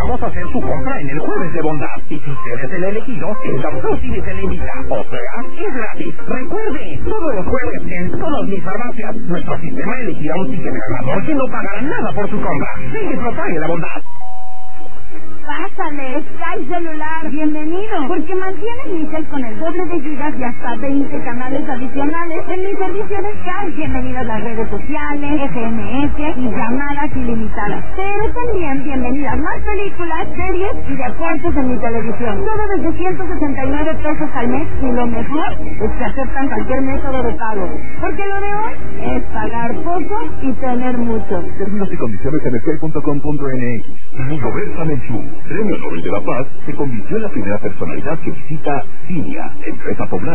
invitamos a hacer su compra en el Jueves de Bondad. Y si usted es el elegido, el Capsule se le invita. O sea, es gratis. Recuerde, todos los jueves en todas mis farmacias, nuestro sistema elegirá un ticket ganador que no pagará nada por su compra. Sigue propague la bondad. Pásale, Sky Celular, bienvenido, porque mantienes mi cel con el doble de gigas y hasta 20 canales adicionales en mi servicio de Sky. Bienvenido a las redes sociales, SMS y llamadas ilimitadas. Pero también bienvenidas más películas, series y deportes en mi televisión. Todo desde 169 pesos al mes y lo mejor es que aceptan cualquier método de pago. Porque lo de hoy es pagar poco y tener mucho. Términos y condiciones en sky.com.mx. Roberta Menchú, Premio Nobel de la Paz, se convirtió en la primera personalidad que visita Cinia, empresa poblana.